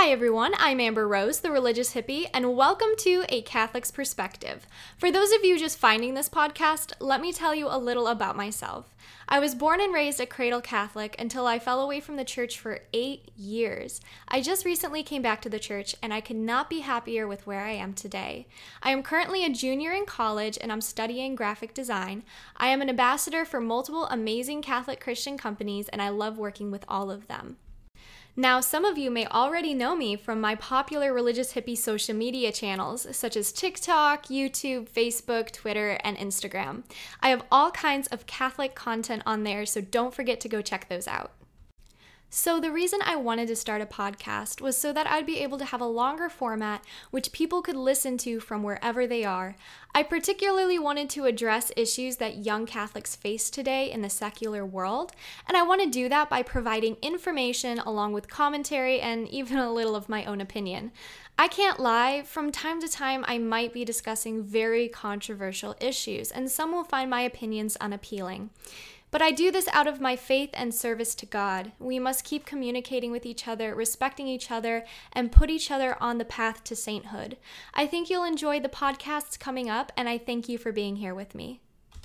Hi everyone, I'm Amber Rose, the religious hippie, and welcome to A Catholic's Perspective. For those of you just finding this podcast, let me tell you a little about myself. I was born and raised a cradle Catholic until I fell away from the church for 8 years. I just recently came back to the church and I could not be happier with where I am today. I am currently a junior in college and I'm studying graphic design. I am an ambassador for multiple amazing Catholic Christian companies and I love working with all of them. Now, some of you may already know me from my popular religious hippie social media channels, such as TikTok, YouTube, Facebook, Twitter, and Instagram. I have all kinds of Catholic content on there, so don't forget to go check those out. So the reason I wanted to start a podcast was so that I'd be able to have a longer format which people could listen to from wherever they are. I particularly wanted to address issues that young Catholics face today in the secular world, and I want to do that by providing information along with commentary and even a little of my own opinion. I can't lie, from time to time I might be discussing very controversial issues, and some will find my opinions unappealing. But I do this out of my faith and service to God. We must keep communicating with each other, respecting each other, and put each other on the path to sainthood. I think you'll enjoy the podcasts coming up, and I thank you for being here with me.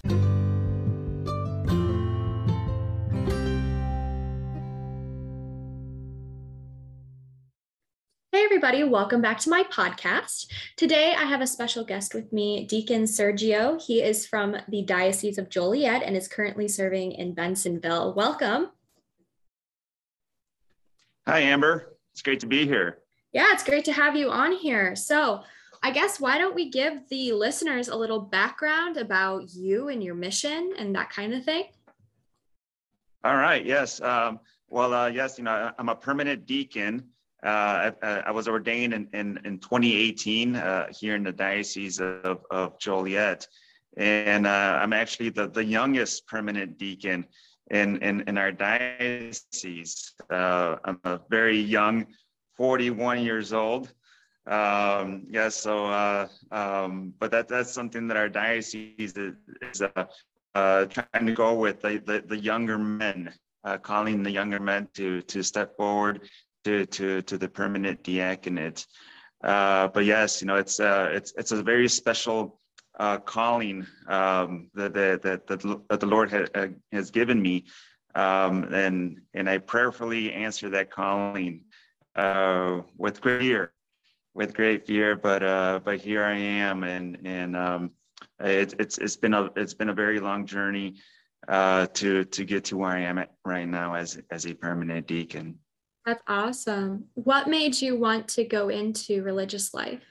Hey everybody, welcome back to my podcast. Today I have a special guest with me, Deacon Sergio. He is from the Diocese of Joliet and is currently serving in Bensenville. Welcome. Hi, Amber. It's great to be here. Yeah, it's great to have you on here. So I guess why don't we give the listeners a little background about you and your mission and that kind of thing? All right. Yes. Yes, I'm a permanent deacon. I was ordained in 2018 here in the Diocese of Joliet. And I'm actually the youngest permanent deacon in our diocese. I'm a very young, 41 years old. But that's something that our diocese is trying to go with the younger men, calling the younger men to step forward to the permanent diaconate. But yes, it's a very special calling that the Lord has given me, and I prayerfully answer that calling with great fear. But here I am, and it's been a very long journey to get to where I am at right now as a permanent deacon. That's awesome. What made you want to go into religious life?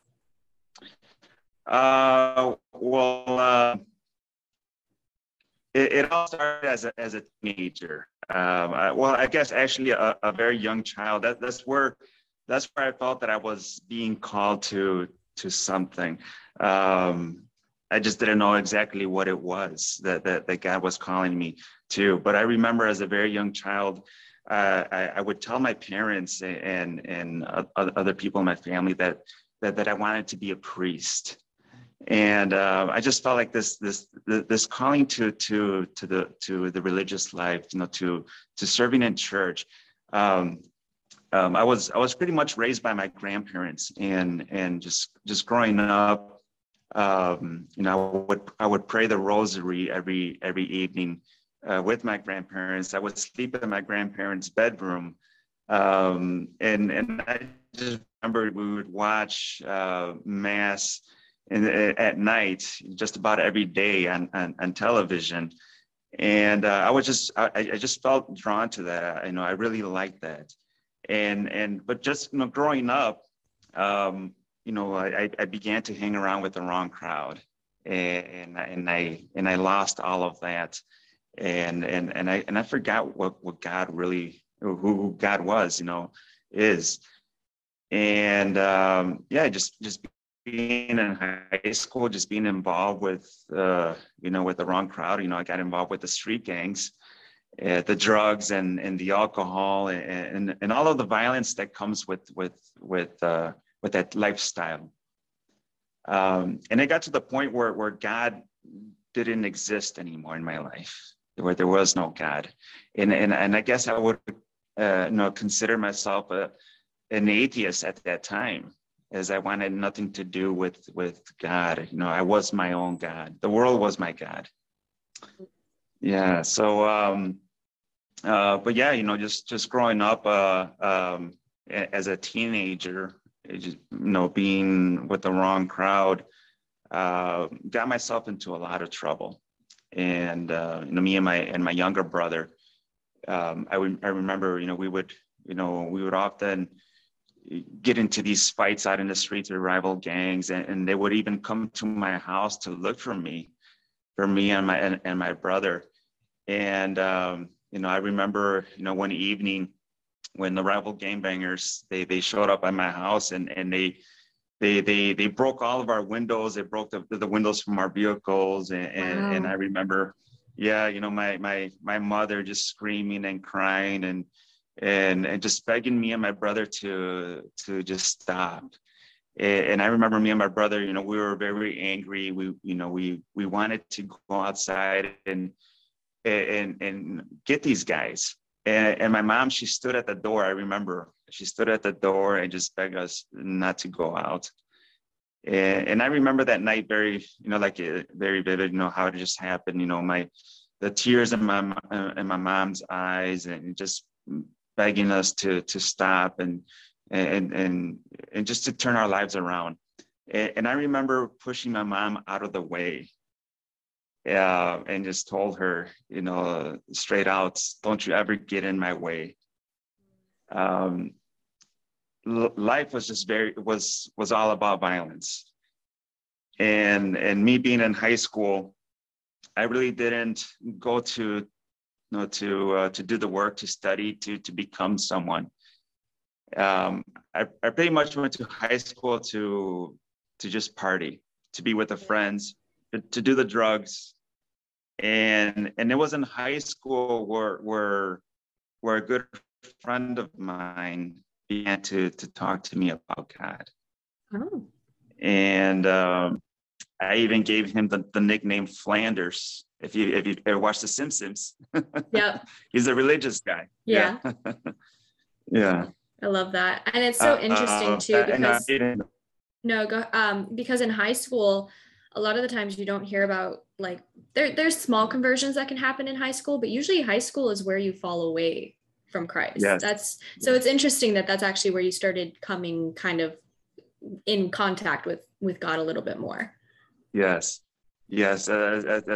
It all started as a teenager. I guess actually a very young child. That's where I felt that I was being called to something. I just didn't know exactly what it was that God was calling me to. But I remember as a very young child, I would tell my parents and other people in my family that I wanted to be a priest, and I just felt like this calling to the religious life, to serving in church. I was pretty much raised by my grandparents, and just growing up, I would pray the rosary every evening. With my grandparents. I would sleep in my grandparents' bedroom. And I just remember we would watch Mass at night just about every day on television. And I just felt drawn to that. I really liked that. But just, growing up, I began to hang around with the wrong crowd, and I lost all of that. And I forgot what God really, who God was, is. And just being in high school, just being involved with with the wrong crowd. I got involved with the street gangs, the drugs and the alcohol and all of the violence that comes with that lifestyle. And it got to the point where God didn't exist anymore in my life, where there was no God. And I guess I would consider myself an atheist at that time, as I wanted nothing to do with God. I was my own God. The world was my God. Yeah. So, but yeah, just growing up as a teenager, being with the wrong crowd, got myself into a lot of trouble. And me and my younger brother, I remember, we would often get into these fights out in the streets with rival gangs, and they would even come to my house to look for me and my brother. And I remember, one evening when the rival gangbangers they showed up at my house, and they broke all of our windows. They broke the windows from our vehicles, and I remember, yeah, my mother just screaming and crying and just begging me and my brother to just stop. And I remember me and my brother, we were very angry. We wanted to go outside and get these guys. And my mom, she stood at the door. I remember she stood at the door and just begged us not to go out. And I remember that night very, very vivid, how it just happened, the tears in my mom's eyes, and just begging us to stop and just to turn our lives around. And I remember pushing my mom out of the way, and just told her, straight out, don't you ever get in my way. Life was just was all about violence. And me being in high school, I really didn't go to do the work, to study, to become someone. I pretty much went to high school to just party, to be with the friends, to do the drugs. And it was in high school where a good friend of mine began to talk to me about God. Oh. And I even gave him the nickname Flanders. If you ever watched The Simpsons, yeah, he's a religious guy. Yeah. Yeah. I love that. And it's so interesting too, because because in high school, a lot of the times you don't hear about, like, there's small conversions that can happen in high school, but usually high school is where you fall away from Christ. Yes. So it's interesting that's actually where you started coming kind of in contact with God a little bit more. Yes. That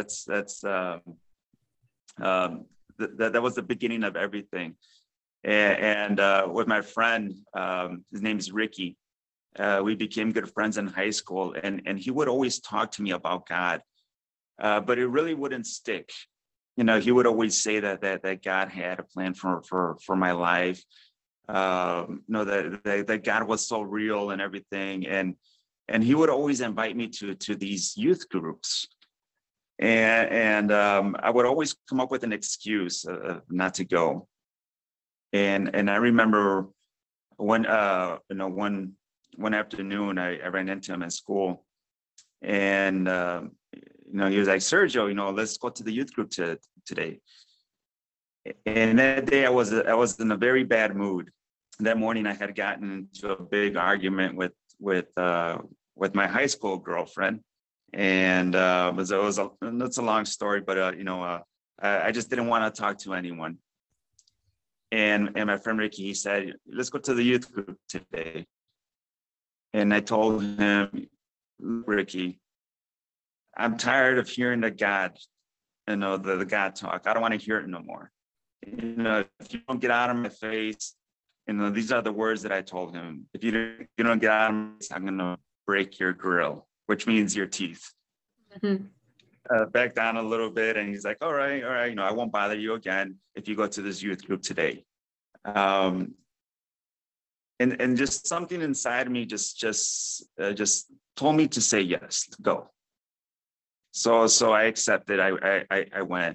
was the beginning of everything. And with my friend, his name is Ricky. We became good friends in high school, and he would always talk to me about God, but it really wouldn't stick. He would always say that God had a plan for my life. That God was so real and everything, and he would always invite me to these youth groups, and I would always come up with an excuse not to go. And I remember one afternoon I ran into him at school, and he was like, Sergio, let's go to the youth group today. And that day I was in a very bad mood. That morning I had gotten into a big argument with my high school girlfriend, and it's a long story, but I just didn't want to talk to anyone. And my friend Ricky, he said, let's go to the youth group today. And I told him, Ricky, I'm tired of hearing the God, the God talk. I don't want to hear it no more. If you don't get out of my face, these are the words that I told him. If you don't get out of my face, I'm going to break your grill, which means your teeth. Mm-hmm. Back down a little bit, and he's like, all right, I won't bother you again if you go to this youth group today. And just something inside me just told me to say yes, go. So I accepted. I went,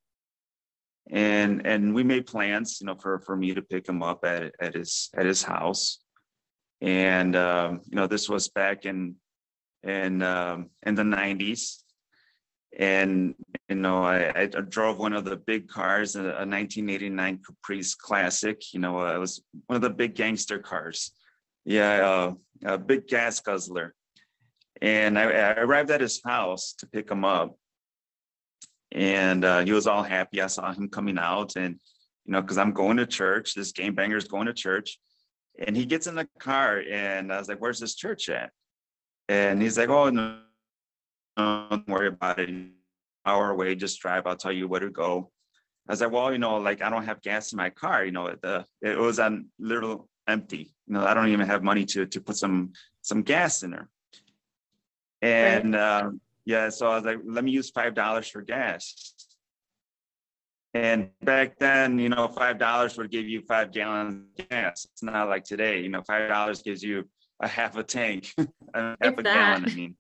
and we made plans, for me to pick him up at his house. And this was back in the 90s. And I drove one of the big cars, a 1989 Caprice Classic. It was one of the big gangster cars. Yeah, a big gas guzzler. And I arrived at his house to pick him up. And he was all happy. I saw him coming out, and, because I'm going to church, this game banger is going to church. And he gets in the car, and I was like, "Where's this church at?" And he's like, "Oh, no, don't worry about it. An hour away, just drive. I'll tell you where to go." I was like, "Well, like, I don't have gas in my car. It was on literal empty. I don't even have money to put some gas in there." And yeah, so I was like, "Let me use $5 for gas." And back then, $5 would give you 5 gallons of gas. It's not like today. $5 gives you a half a tank, half a gallon. I mean,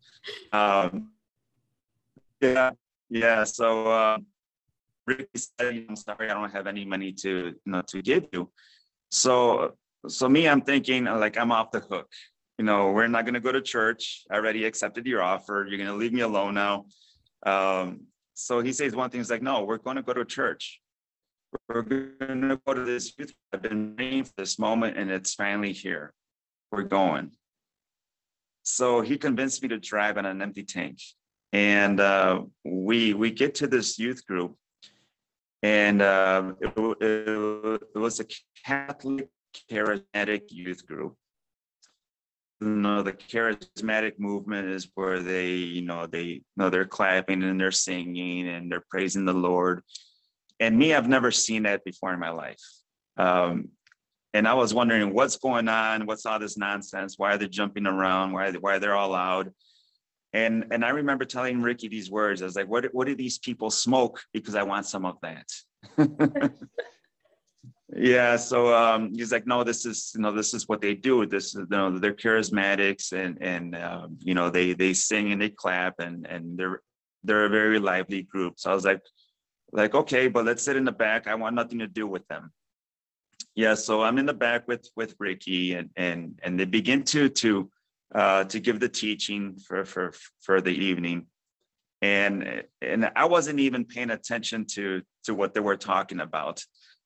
yeah. So Ricky said, "I'm sorry, I don't have any money to give you." So me, I'm thinking, like, I'm off the hook. We're not going to go to church. I already accepted your offer. You're going to leave me alone now. So he says one thing, he's like, "No, we're going to go to church. We're going to go to this youth. I've been praying for this moment, and it's finally here. We're going." So he convinced me to drive on an empty tank. And we get to this youth group, and it was a Catholic charismatic youth group. The charismatic movement is where they're clapping and they're singing and they're praising the Lord. And me, I've never seen that before in my life. And I was wondering what's going on, what's all this nonsense? Why are they jumping around? Why they're all loud? And I remember telling Ricky these words. I was like, what do these people smoke? Because I want some of that. Yeah, so he's like, "No, this is what they do. This is, they're charismatics, and they sing and they clap, and they're a very lively group." So I was like, "Okay, but let's sit in the back. I want nothing to do with them." Yeah, so I'm in the back with Ricky, and they begin to give the teaching for the evening, and I wasn't even paying attention to what they were talking about.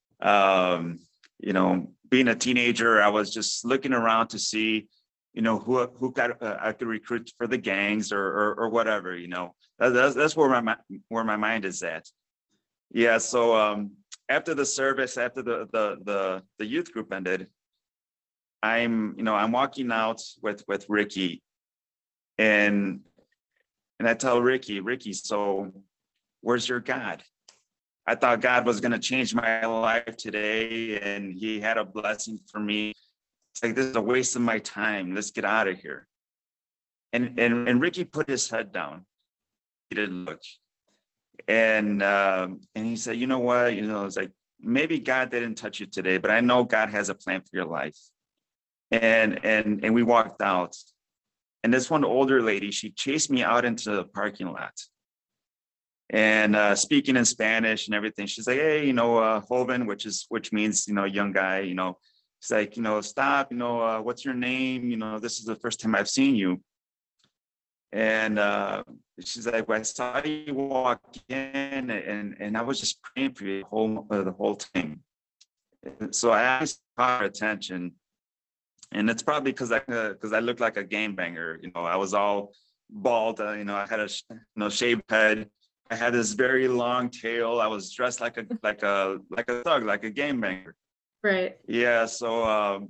Being a teenager, I was just looking around to see, who I could recruit for the gangs or whatever. That's where my mind is at. Yeah. So after the service, after the youth group ended, I'm walking out with Ricky, and I tell Ricky, "So where's your God? I thought God was going to change my life today, and he had a blessing for me. It's like, this is a waste of my time. Let's get out of here." And Ricky put his head down. He didn't look. And he said, "You know what? It's like, maybe God didn't touch you today, but I know God has a plan for your life." And we walked out. And this one older lady, she chased me out into the parking lot. And speaking in Spanish and everything, she's like, "Hey, Joven," which means, young guy, She's like, "Stop, what's your name? This is the first time I've seen you." And she's like, "Well, I saw you walk in, and I was just praying for you the whole time." So I asked her attention, and it's probably because I looked like a game banger. I was all bald. I had a shaved head. I had this very long tail. I was dressed like a thug, like a game banger. Right. Yeah. So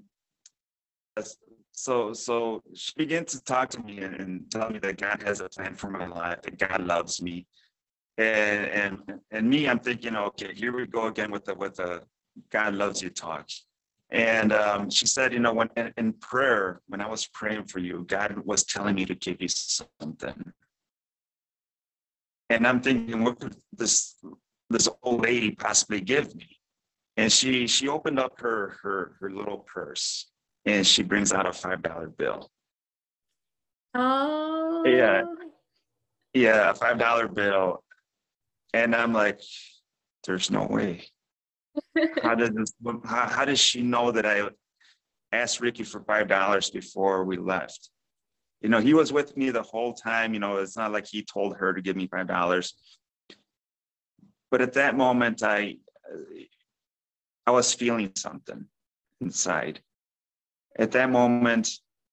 so she began to talk to me and tell me that God has a plan for my life, that God loves me, and me, I'm thinking, okay, here we go again with the God loves you talk. And she said, when in prayer, when I was praying for you, God was telling me to give you something. And I'm thinking, what could this old lady possibly give me? And she opened up her little purse, and she brings out a $5 bill. Oh. Yeah, a $5 bill. And I'm like, there's no way. How does she know that I asked Ricky for $5 before we left? He was with me the whole time. It's not like he told her to give me $5. But at that moment, I was feeling something inside. At that moment,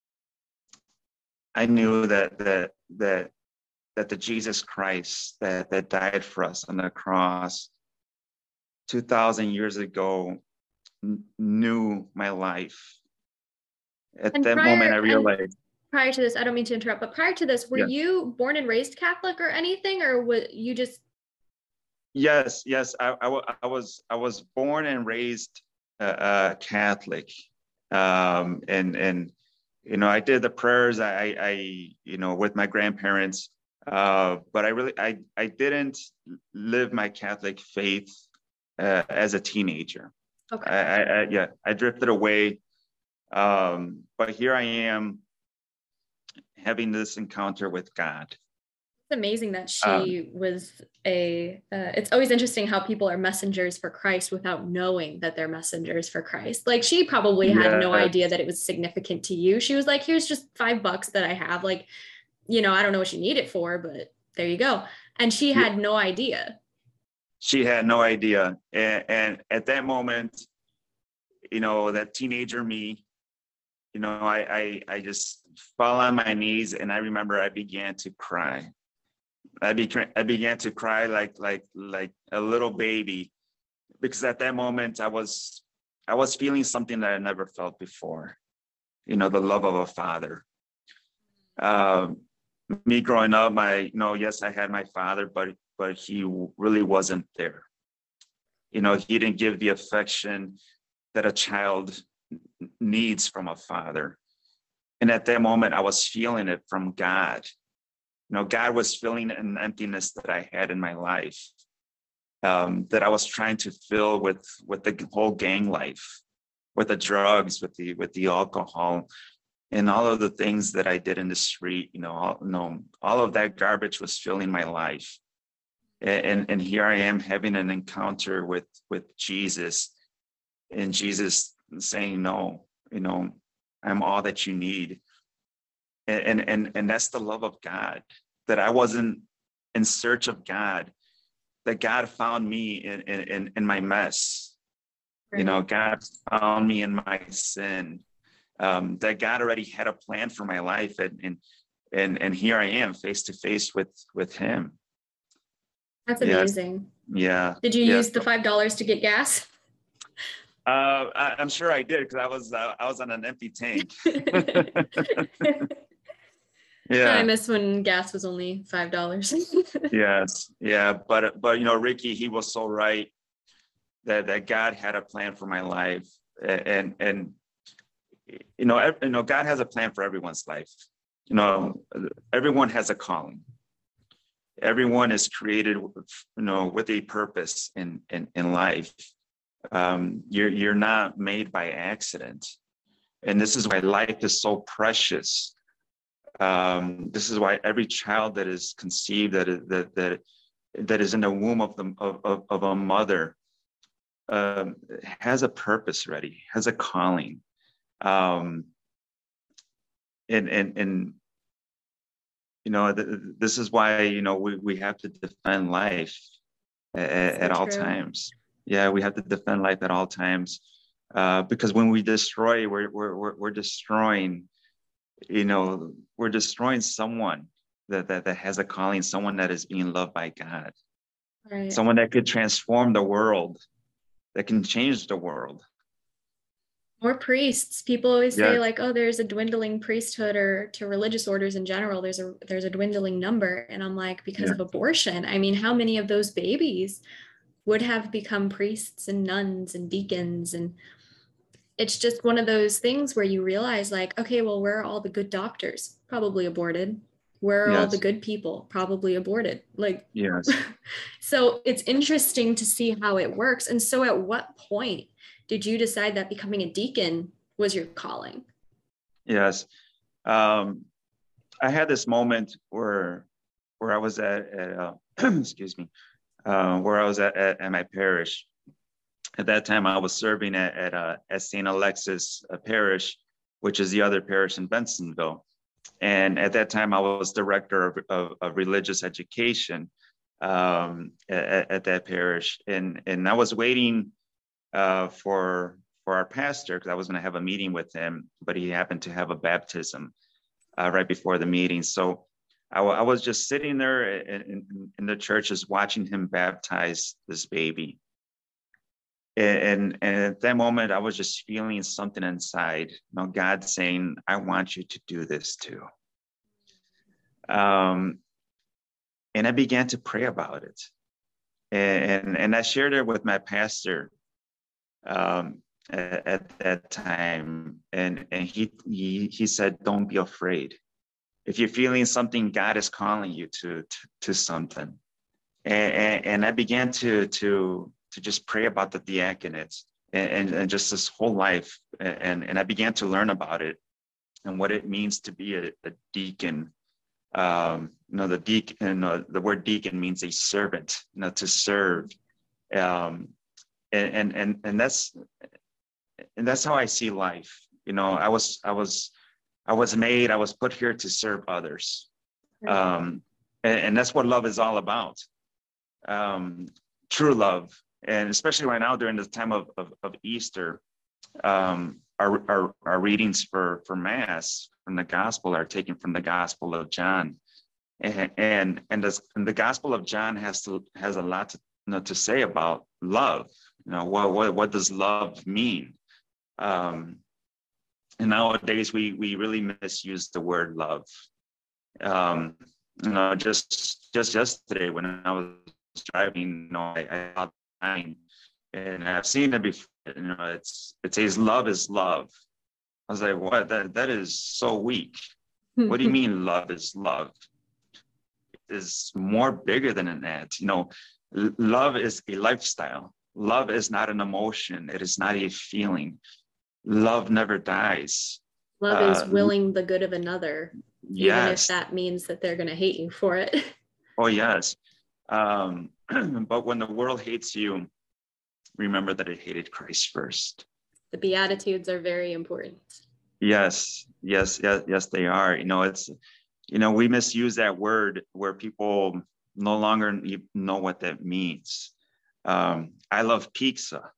I knew that the Jesus Christ that died for us on the cross 2,000 years ago knew my life. At that moment, I realized. Prior to this, I don't mean to interrupt, but prior to this, were you born and raised Catholic or anything, or were you just? Yes. I was born and raised Catholic, and I did the prayers I with my grandparents, but I didn't live my Catholic faith as a teenager. Okay. I drifted away, but here I am having this encounter with God. It's amazing that she was it's always interesting how people are messengers for Christ without knowing that they're messengers for Christ. Like, she probably had no idea that it was significant to you. She was like, here's just $5 that I have. Like, I don't know what you need it for, but there you go. And she had no idea. She had no idea. And at that moment, that teenager me, I just fell on my knees, and I remember I began to cry. I began to cry like a little baby, because at that moment I was feeling something that I never felt before, the love of a father. Me growing up, yes, I had my father, but he really wasn't there. He didn't give the affection that a child needs from a father. And at that moment, I was feeling it from God. God was filling an emptiness that I had in my life, that I was trying to fill with the whole gang life, with the drugs, with the alcohol, and all of the things that I did in the street. All of that garbage was filling my life. And here I am having an encounter with Jesus, and Jesus saying, no, I'm all that you need. And that's the love of God, that I wasn't in search of God, that God found me in my mess. Right. God found me in my sin, that God already had a plan for my life. And here I am face to face with him. That's amazing. Yeah. Did you use the $5 to get gas? I'm sure I did, because I was on an empty tank. Yeah. I miss when gas was only $5. Yes. Yeah. But Ricky, he was so right that God had a plan for my life. And God has a plan for everyone's life. Everyone has a calling. Everyone is created, with a purpose in life. You're not made by accident. And this is why life is so precious. This is why every child that is conceived, that is in the womb of a mother, has a purpose ready, has a calling. This is why we have to defend life at all times. Yeah, we have to defend life at all times, because when we destroy, we're destroying. We're destroying someone that has a calling, someone that is being loved by God, right. Someone that could transform the world, that can change the world. More priests. People always say, like, oh, there's a dwindling priesthood, or to religious orders in general, there's a dwindling number. And I'm like, because of abortion. I mean, how many of those babies would have become priests and nuns and deacons? And it's just one of those things where you realize, like, okay, well, where are all the good doctors? Probably aborted. Where are all the good people? Probably aborted. Like, yes. So it's interesting to see how it works. And so at what point did you decide that becoming a deacon was your calling? Yes. I had this moment where I was at excuse me, where I was at my parish. At that time, I was serving at St. Alexis Parish, which is the other parish in Bensenville. And at that time, I was director of religious education. at that parish, and I was waiting for our pastor, because I was going to have a meeting with him, but he happened to have a baptism right before the meeting. So I was just sitting there in the church, just watching him baptize this baby. And at that moment, I was just feeling something inside, God saying, I want you to do this too. And I began to pray about it. And I shared it with my pastor at that time. And he said, don't be afraid. If you're feeling something, God is calling you to something. And I began to just pray about the diaconate and just this whole life. And I began to learn about it and what it means to be a deacon. The deacon, the word deacon means a servant, to serve. And that's how I see life. I was made, I was put here to serve others. And that's what love is all about. True love. And especially right now during the time of Easter, our readings for Mass from the Gospel are taken from the Gospel of John, and the Gospel of John has a lot to say about love. What does love mean? And nowadays we really misuse the word love. Just yesterday when I was driving, I thought, and I've seen it before. It says love is love. I was like, what? That is so weak. What do you mean love is love? It is more bigger than that. Love is a lifestyle. Love is not an emotion. It is not a feeling. Love never dies. Love is willing the good of another, yes. Even if that means that they're going to hate you for it. Oh, yes. But when the world hates you, remember that it hated Christ first. The Beatitudes are very important. Yes, they are. We misuse that word where people no longer know what that means. I love pizza.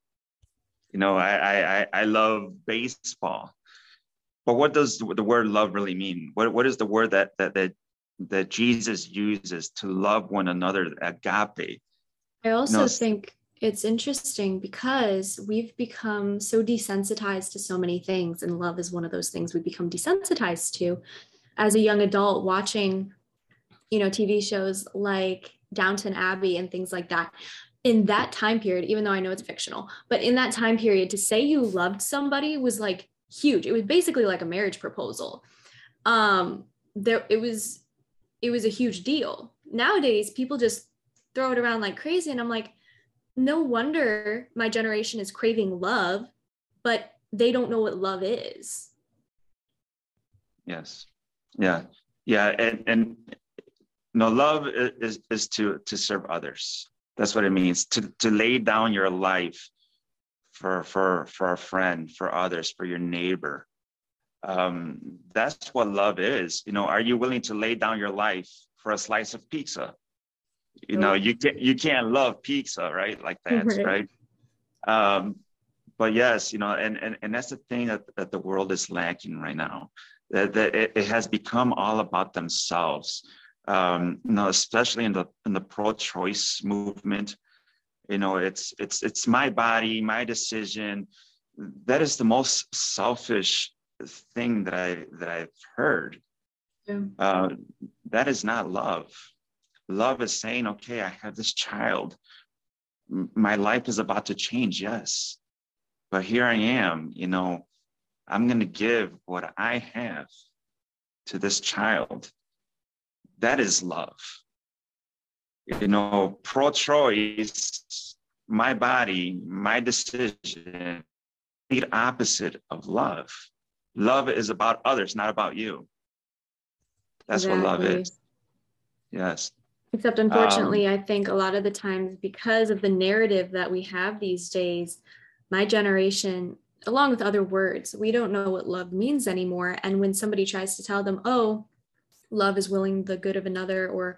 I love baseball. But what does the word love really mean? What is the word that Jesus uses to love one another, agape? I also think it's interesting because we've become so desensitized to so many things, and love is one of those things we become desensitized to. As a young adult watching, TV shows like Downton Abbey and things like that, in that time period, even though I know it's fictional, but in that time period, to say you loved somebody was like huge. It was basically like a marriage proposal. It was a huge deal. Nowadays, people just throw it around like crazy. And I'm like, no wonder my generation is craving love, but they don't know what love is. Yes. Yeah. And love is to serve others. That's what it means, to lay down your life for a friend, for others, for your neighbor. That's what love is. Are you willing to lay down your life for a slice of pizza? You can't love pizza, right? Like that, right? But yes, and that's the thing that the world is lacking right now. That it has become all about themselves. Especially in the pro-choice movement. It's my body, my decision. That is the most selfish thing that I've heard. Yeah. That is not love. Love is saying, okay, I have this child. My life is about to change, yes. But here I am, I'm going to give what I have to this child. That is love. Pro-choice, my body, my decision, the opposite of love. Love is about others, not about you. That's exactly what love is. Yes. Except unfortunately, I think a lot of the times, because of the narrative that we have these days, my generation, along with other words, we don't know what love means anymore. And when somebody tries to tell them, oh, love is willing the good of another, or,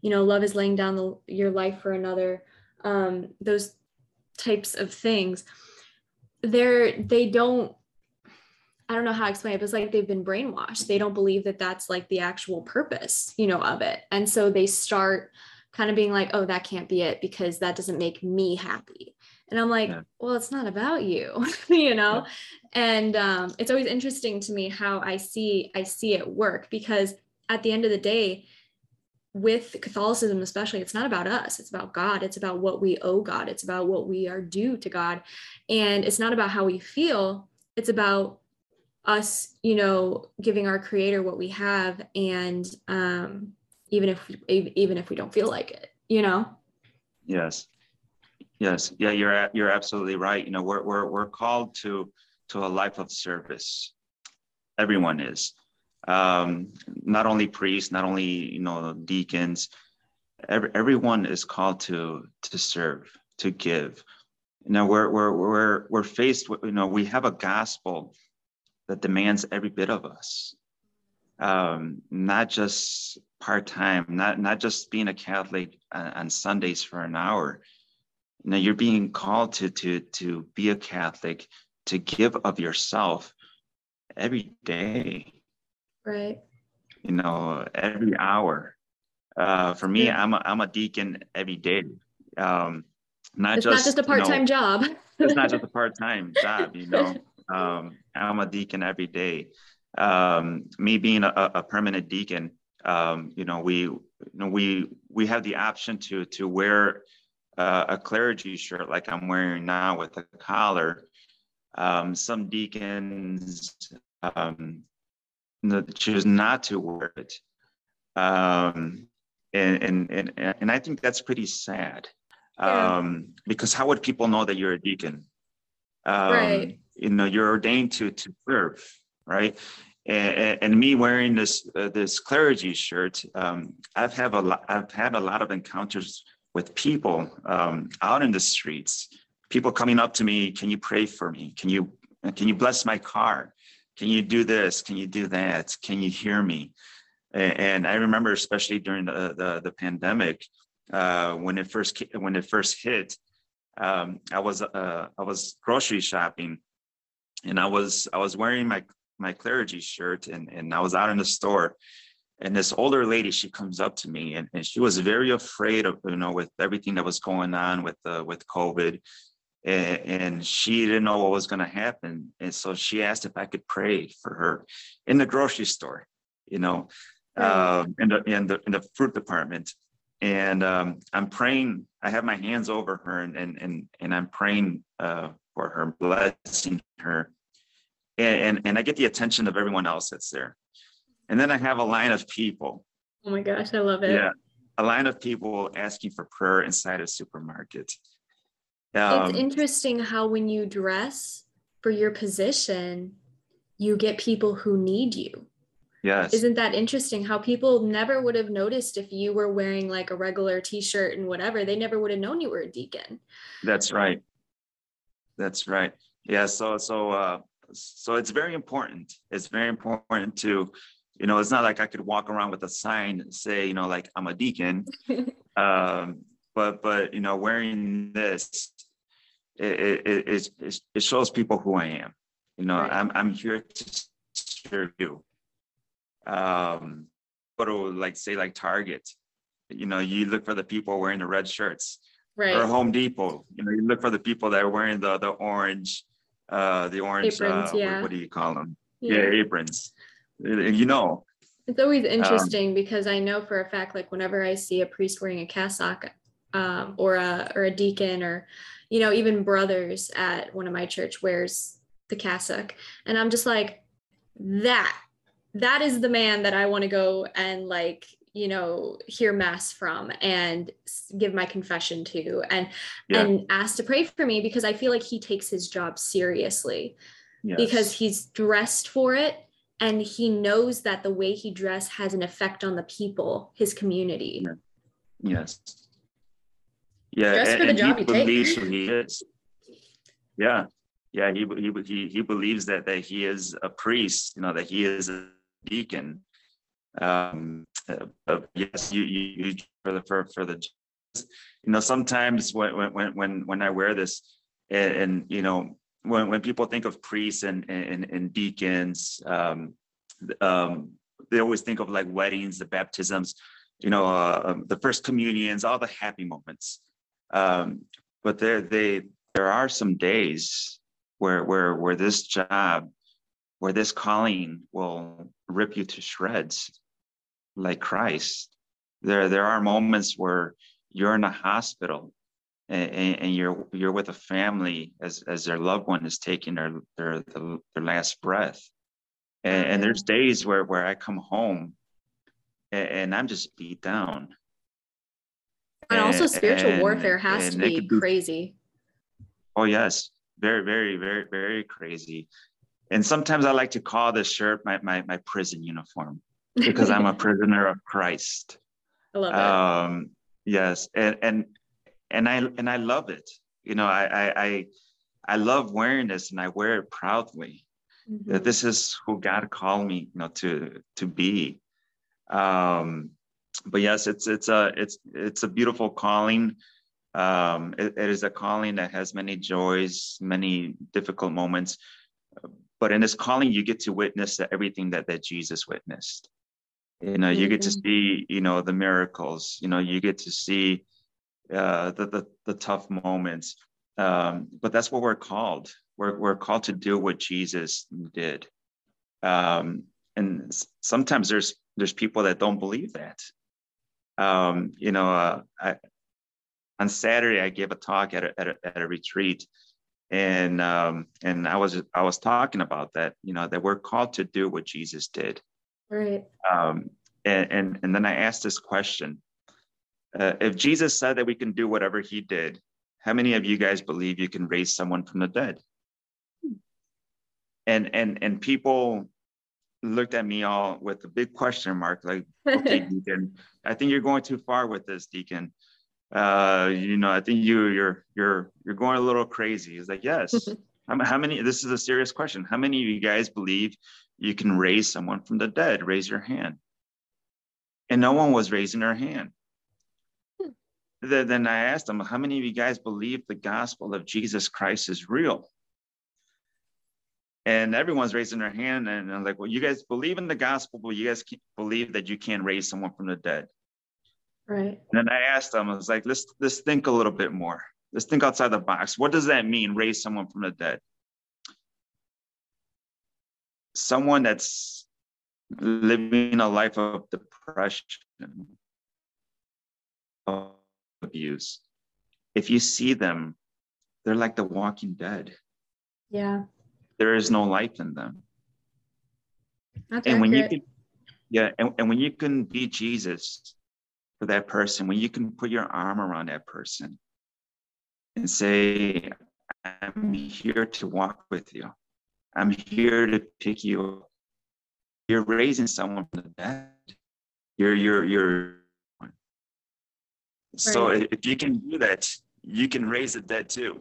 love is laying down your life for another. Those types of things, they don't, I don't know how to explain it, but it's like they've been brainwashed. They don't believe that that's like the actual purpose, of it. And so they start kind of being like, oh, that can't be it because that doesn't make me happy. And I'm like, well, it's not about you, Yeah. And it's always interesting to me how I see it work, because at the end of the day, with Catholicism especially, it's not about us, it's about God. It's about what we owe God. It's about what we are due to God. And it's not about how we feel. It's about us, giving our Creator what we have. And even if we don't feel like it, Yes. Yes. Yeah, you're absolutely right. We're called to a life of service. Everyone is. Not only priests, not only deacons. Everyone is called to serve, to give. We're faced with, we have a gospel that demands every bit of us. Not just part-time, not just being a Catholic on Sundays for an hour. You're being called to be a Catholic, to give of yourself every day. Right. Every hour. For me, I'm a deacon every day. It's not just a part-time job. It's not just a part-time job. I'm a deacon every day. Me being a permanent deacon, we have the option to wear a clergy shirt like I'm wearing now with a collar. Some deacons choose not to wear it, and I think that's pretty sad. Because how would people know that you're a deacon? Right. You're ordained to serve, right? And me wearing this clergy shirt, I've had a lot of encounters with people out in the streets. People coming up to me, can you pray for me? Can you bless my car? Can you do this? Can you do that? Can you hear me? And I remember, especially during the pandemic, when it first hit, I was grocery shopping, and I was wearing my clergy shirt, and I was out in the store, and this older lady, she comes up to me, and she was very afraid of, with everything that was going on with COVID, and she didn't know what was going to happen, and so she asked if I could pray for her in the grocery store, in the fruit department. And I'm praying. I have my hands over her, and I'm praying for her, blessing her, and I get the attention of everyone else that's there. And then I have a line of people. Oh my gosh, I love it. Yeah, a line of people asking for prayer inside a supermarket. It's interesting how when you dress for your position, you get people who need you. Yes. Isn't that interesting how people never would have noticed if you were wearing like a regular t-shirt and whatever? They never would have known you were a deacon. That's right. Yeah. So it's very important. It's very important to, it's not like I could walk around with a sign and say, like I'm a deacon. But wearing this, it shows people who I am. Right. I'm here to serve you. Go to like Target, you look for the people wearing the red shirts, right? Or Home Depot, you look for the people that are wearing the orange aprons, what do you call them? Yeah, aprons. It's always interesting because I know for a fact, like whenever I see a priest wearing a cassock, or a deacon, or even brothers at one of my church wears the cassock, and I'm just like, that is the man that I want to go and hear mass from and give my confession to, and ask to pray for me, because I feel like he takes his job seriously. Yes. Because he's dressed for it, and he knows that the way he dressed has an effect on the people, his community. Yes. Yeah. Dress for the job you take. He believes who he is. Yeah. Yeah. He believes that he is a priest, that he is a deacon. Yes, you for the, sometimes when I wear this, and when people think of priests and deacons, they always think of like weddings, the baptisms, the first communions, all the happy moments. But there are some days where this job, where this calling will rip you to shreds, like Christ. There are moments where you're in a hospital and you're with a family as their loved one is taking their last breath. And there's days where I come home and I'm just beat down. And also spiritual warfare has to be crazy. Oh, yes. Very, very, very, very crazy. And sometimes I like to call this shirt my prison uniform, because I'm a prisoner of Christ. I love it. Yes. And I love it. I love wearing this, and I wear it proudly. Mm-hmm. That this is who God called me, to be. But yes, it's a beautiful calling. It is a calling that has many joys, many difficult moments. But in this calling, you get to witness everything that Jesus witnessed. You get to see, the miracles. You get to see the tough moments. But that's what we're called. We're called to do what Jesus did. And sometimes there's people that don't believe that. On Saturday, I gave a talk at a retreat, and I was talking about that, that we're called to do what Jesus did. Right. And then I asked this question: if Jesus said that we can do whatever he did, how many of you guys believe you can raise someone from the dead? And people looked at me all with a big question mark, like, okay, Deacon, I think you're going too far with this, Deacon. I think you're going a little crazy. It's like, yes. How many? This is a serious question. How many of you guys believe you can raise someone from the dead? Raise your hand. And no one was raising their hand. Then I asked them, how many of you guys believe the gospel of Jesus Christ is real? And everyone's raising their hand, and I'm like, well, you guys believe in the gospel, but you guys can't believe that you can raise someone from the dead. Right. And then I asked them, I was like, let's think a little bit more. Let's think outside the box. What does that mean, raise someone from the dead? Someone that's living a life of depression, of abuse. If you see them, they're like the walking dead. Yeah. There is no life in them. That's and accurate. when you can, and when you can be Jesus for that person, when you can put your arm around that person and say, I'm here to walk with you. I'm here to pick you up. You're raising someone from the dead. You're. So if you can do that, you can raise the dead too.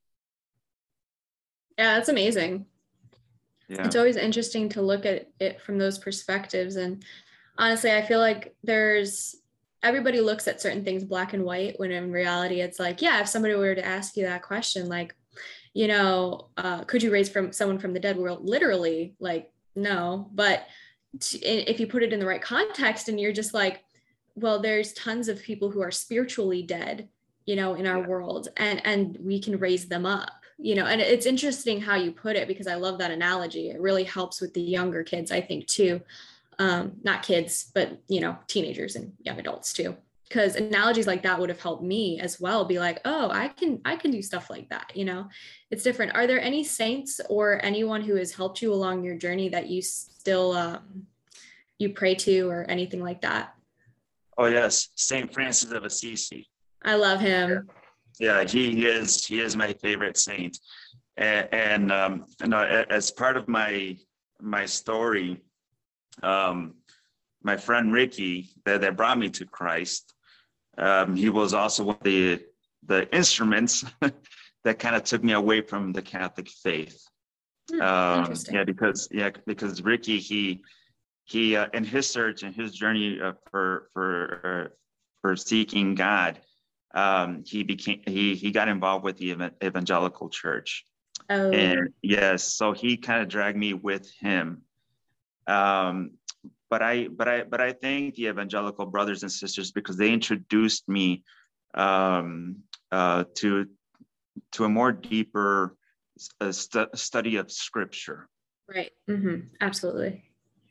Yeah, that's amazing. Yeah. It's always interesting to look at it from those perspectives. And honestly, I feel like everybody looks at certain things black and white, when in reality, it's like, yeah, if somebody were to ask you that question, like, could you raise someone from the dead? Well, literally, like, no. But if you put it in the right context, and you're just like, well, there's tons of people who are spiritually dead, in our world, and we can raise them up. And it's interesting how you put it, because I love that analogy. It really helps with the younger kids, I think, too. Not kids, but, teenagers and young adults too. Because analogies like that would have helped me as well, be like, oh, I can do stuff like that. It's different. Are there any saints or anyone who has helped you along your journey that you still, you pray to, or anything like that? Oh, yes. St. Francis of Assisi. I love him. Yeah, he is my favorite saint. And as part of my story, my friend Ricky that brought me to Christ, he was also one of the instruments that kind of took me away from the Catholic faith. Interesting. Because Ricky, he in his search and his journey for seeking God, he got involved with the evangelical church. Oh. And yes, so he kind of dragged me with him. But I thank the evangelical brothers and sisters, because they introduced me to a more deeper study of Scripture. Right. Mm-hmm. Absolutely.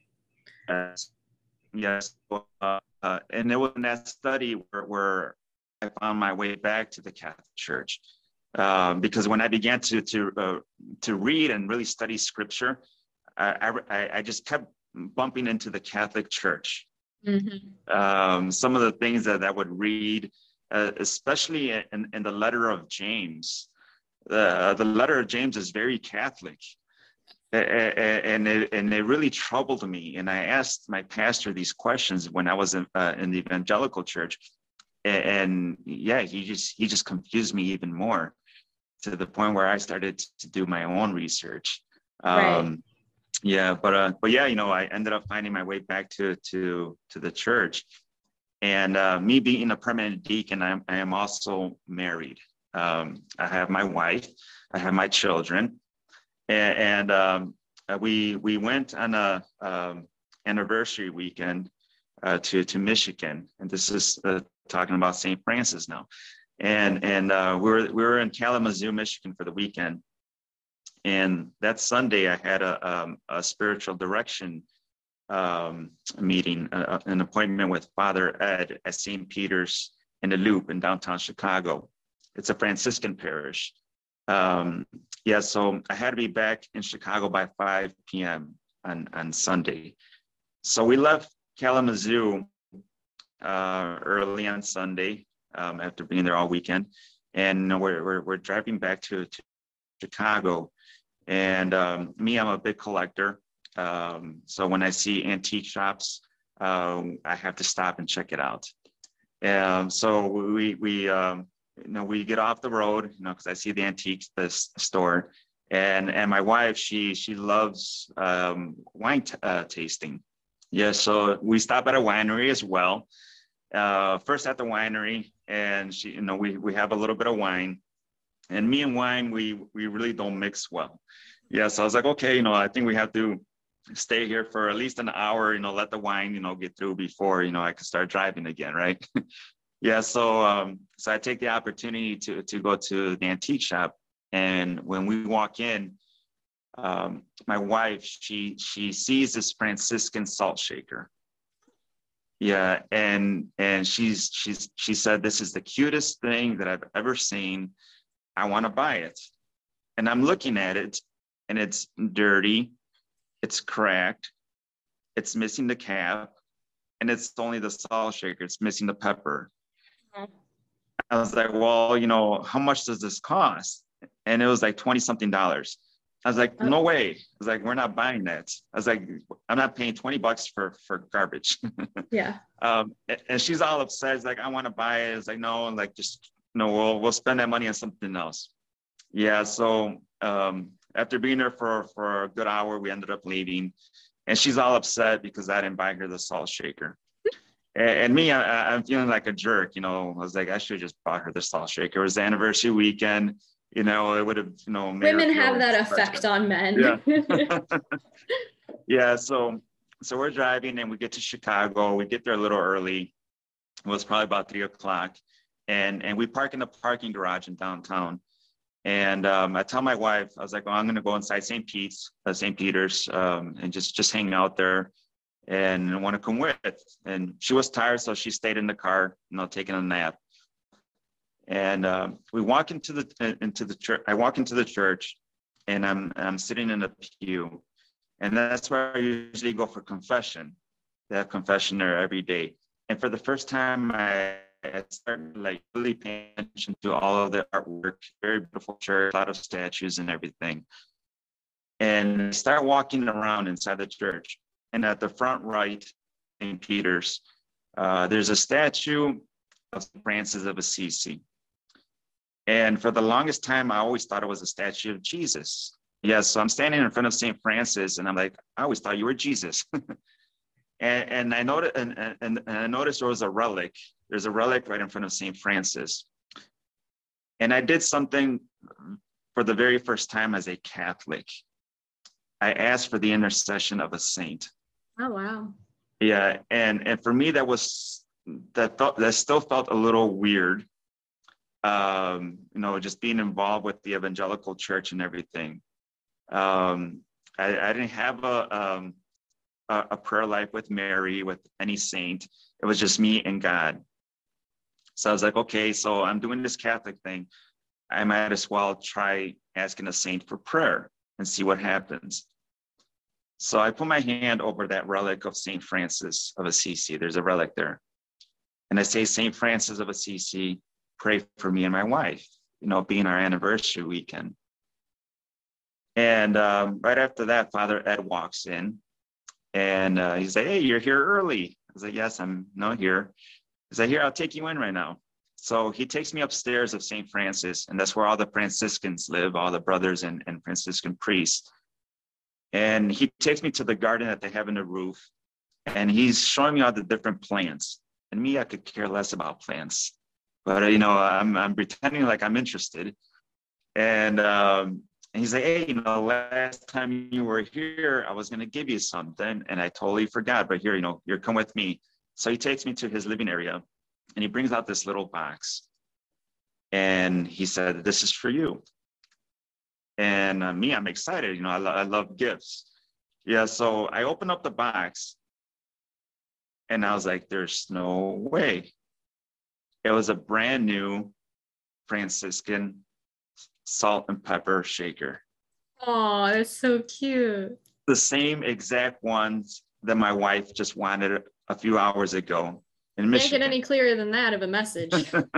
Yes. And it was in that study where I found my way back to the Catholic Church, because when I began to read and really study Scripture, I just kept bumping into the Catholic Church. Mm-hmm. Some of the things that I would read, especially in the letter of James. The letter of James is very Catholic. And it really troubled me. And I asked my pastor these questions when I was in the evangelical church, and yeah, he just confused me even more, to the point where I started to do my own research. Right. Yeah, but yeah, I ended up finding my way back to the church, and me being a permanent deacon, I am also married. I have my wife, I have my children. And we went on a anniversary weekend to Michigan, and this is talking about St. Francis now. And we were in Kalamazoo, Michigan for the weekend. And that Sunday, I had a spiritual direction meeting, an appointment with Father Ed at St. Peter's in the Loop in downtown Chicago. It's a Franciscan parish. Yeah, so I had to be back in Chicago by 5 p.m. on Sunday. So we left Kalamazoo early on Sunday, after being there all weekend, and we're driving back to Chicago. And me, I'm a big collector. So when I see antique shops, I have to stop and check it out. So we get off the road, because I see the antiques store, and my wife, she loves wine tasting. Yeah, so we stop at a winery as well. First at the winery, and we have a little bit of wine, and me and wine, we really don't mix well. Yeah, so I was like, okay, I think we have to stay here for at least an hour, let the wine, get through before, I can start driving again, right? Yeah, so I take the opportunity to go to the antique shop, and when we walk in, my wife, she sees this Franciscan salt shaker. Yeah, and she said, "This is the cutest thing that I've ever seen. I want to buy it." And I'm looking at it, and it's dirty, it's cracked, it's missing the cap, and it's only the salt shaker. It's missing the pepper. I was like, well, how much does this cost? And it was like $20-something. I was like, no way. I was like, we're not buying that. I was like, I'm not paying $20 for garbage. Yeah. And she's all upset. It's like, I want to buy it. It's like, no, like, just, we'll spend that money on something else. Yeah. So after being there for a good hour, we ended up leaving, and she's all upset because I didn't buy her the salt shaker. And me, I'm feeling like a jerk, I was like, I should have just bought her the salt shaker. It was the anniversary weekend, it would have, made women have that effect on men. Yeah. Yeah. So we're driving, and we get to Chicago. We get there a little early. It was probably about 3:00, and we park in the parking garage in downtown. And I tell my wife, I was like, I'm going to go inside St. Peter's, and just hang out there, and I want to come with. And she was tired, so she stayed in the car, taking a nap. And we walk into the church. I walk into the church, and I'm sitting in a pew, and that's where I usually go for confession. They have confession there every day. And for the first time, I started like really paying attention to all of the artwork. Very beautiful church, a lot of statues and everything. And I start walking around inside the church. And at the front right, St. Peter's, there's a statue of St. Francis of Assisi. And for the longest time, I always thought it was a statue of Jesus. Yeah, so I'm standing in front of St. Francis, and I'm like, I always thought you were Jesus. And I noticed, and I noticed there was a relic. There's a relic right in front of St. Francis. And I did something for the very first time as a Catholic. I asked for the intercession of a saint. Oh, wow. Yeah. And for me, that still felt a little weird. Just being involved with the evangelical church and everything. I didn't have a prayer life with Mary, with any saint. It was just me and God. So I was like, okay, so I'm doing this Catholic thing. I might as well try asking a saint for prayer and see what happens. So I put my hand over that relic of St. Francis of Assisi. There's a relic there. And I say, St. Francis of Assisi, pray for me and my wife, being our anniversary weekend. And right after that, Father Ed walks in and he's like, hey, you're here early. I was like, yes, I'm not here. He's like, here, I'll take you in right now. So he takes me upstairs of St. Francis, and that's where all the Franciscans live, all the brothers and Franciscan priests. And he takes me to the garden that they have in the roof, and he's showing me all the different plants. And me, I could care less about plants, but I'm pretending like I'm interested. And he's like, hey, last time you were here, I was going to give you something, and I totally forgot. But here, you're come with me. So he takes me to his living area, and he brings out this little box, and he said, this is for you. And me, I'm excited. I love gifts. Yeah, so I opened up the box, and I was like, there's no way. It was a brand new Franciscan salt and pepper shaker. Oh, that's so cute. The same exact ones that my wife just wanted a few hours ago in Michigan. Can't get any clearer than that of a message.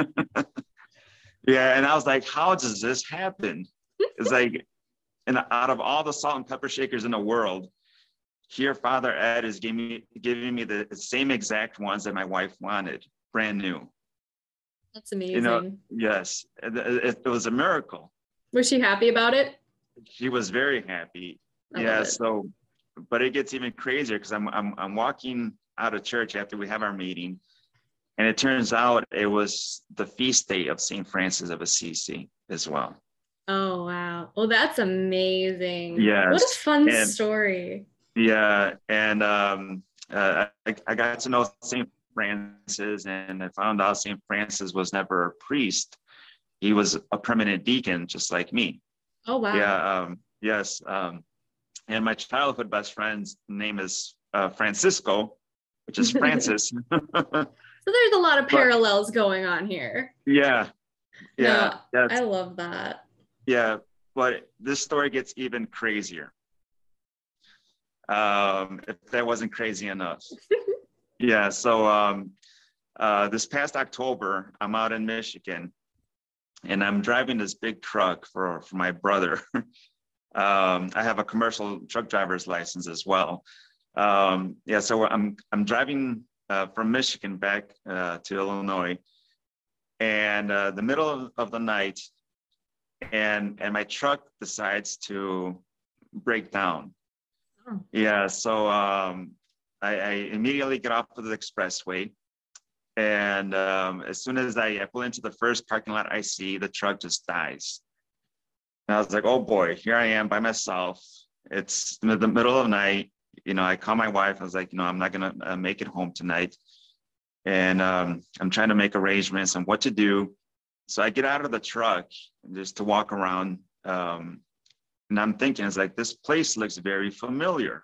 Yeah, and I was like, how does this happen? It's like, and out of all the salt and pepper shakers in the world, here Father Ed is giving me the same exact ones that my wife wanted, brand new. That's amazing. Yes, it was a miracle. Was she happy about it? She was very happy. Yeah, so, but it gets even crazier because I'm walking out of church after we have our meeting, and it turns out it was the feast day of St. Francis of Assisi as well. Oh, wow. Well, that's amazing. Yes. What a fun story. Yeah. And I got to know St. Francis, and I found out St. Francis was never a priest. He was a permanent deacon, just like me. Oh, wow. Yeah. Yes. And my childhood best friend's name is Francisco, which is Francis. So there's a lot of parallels going on here. Yeah. Yeah. No, I love that. Yeah. But this story gets even crazier. If that wasn't crazy enough. Yeah. So this past October, I'm out in Michigan, and I'm driving this big truck for my brother. I have a commercial truck driver's license as well. Yeah. So I'm driving from Michigan back to Illinois, and the middle of the night, and my truck decides to break down. Oh. Yeah, so I immediately get off of the expressway, and as soon as I pull into the first parking lot I see, the truck just dies. And I was like, oh boy, here I am by myself. It's the middle of the night. I call my wife. I was like, I'm not gonna make it home tonight, and I'm trying to make arrangements on what to do. So I get out of the truck just to walk around, and I'm thinking, it's like, this place looks very familiar.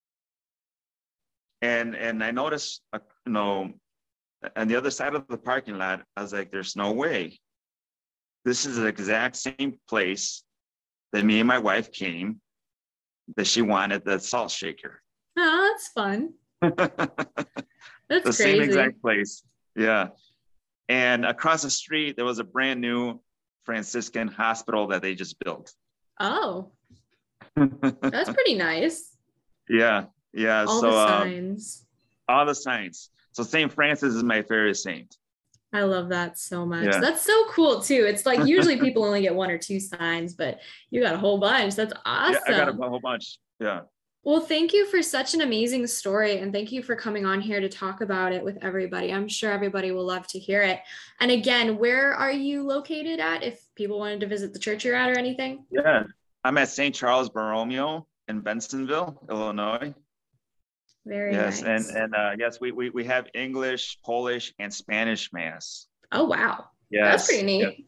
And I noticed, on the other side of the parking lot, I was like, there's no way. This is the exact same place that me and my wife came, that she wanted the salt shaker. Oh, that's fun. That's the crazy. Same exact place. Yeah. And across the street, there was a brand new Franciscan hospital that they just built. Oh, that's pretty nice. Yeah. Yeah. All the signs. All the signs. So St. Francis is my favorite saint. I love that so much. Yeah. That's so cool too. It's like usually people only get one or two signs, but you got a whole bunch. That's awesome. Yeah, I got a whole bunch. Yeah. Well, thank you for such an amazing story. And thank you for coming on here to talk about it with everybody. I'm sure everybody will love to hear it. And again, where are you located at if people wanted to visit the church you're at or anything? Yeah, I'm at St. Charles Borromeo in Bensenville, Illinois. Very yes, nice. And yes, we have English, Polish, and Spanish mass. Oh, wow. Yes, that's pretty neat.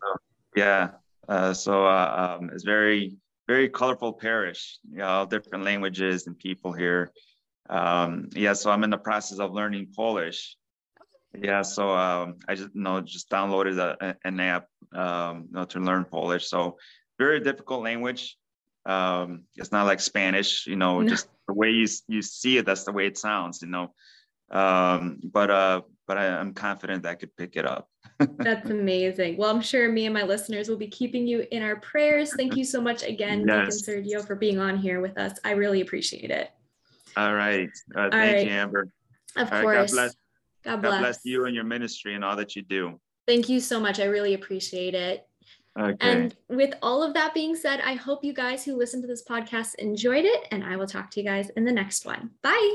It's very colorful parish. Different languages and people here. So I'm in the process of learning Polish. I just downloaded an app to learn Polish. So very difficult language. It's not like Spanish, No. just the way you see it, that's the way it sounds, but I'm confident I could pick it up. That's amazing. Well, I'm sure me and my listeners will be keeping you in our prayers. Thank you so much again, Deacon Sergio, for being on here with us. I really appreciate it. All right. Thank you, Amber. Of course. God bless you and your ministry and all that you do. Thank you so much. I really appreciate it. Okay. And with all of that being said, I hope you guys who listen to this podcast enjoyed it, and I will talk to you guys in the next one. Bye.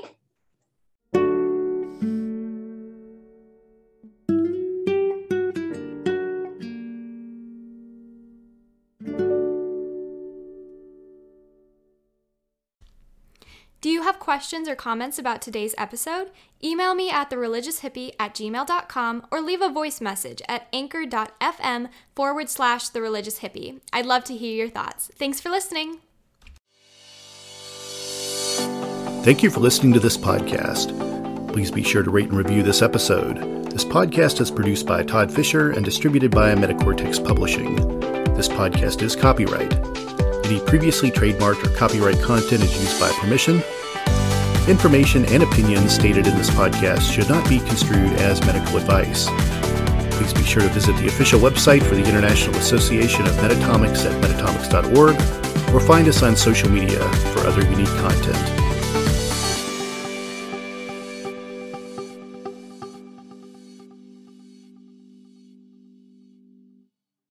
Do you have questions or comments about today's episode? Email me at thereligioushippie@gmail.com or leave a voice message at anchor.fm/thereligioushippie. I'd love to hear your thoughts. Thanks for listening. Thank you for listening to this podcast. Please be sure to rate and review this episode. This podcast is produced by Todd Fisher and distributed by Metacortex Publishing. This podcast is copyright. Any previously trademarked or copyright content is used by permission. Information and opinions stated in this podcast should not be construed as medical advice. Please be sure to visit the official website for the International Association of Metatomics at metatomics.org or find us on social media for other unique content.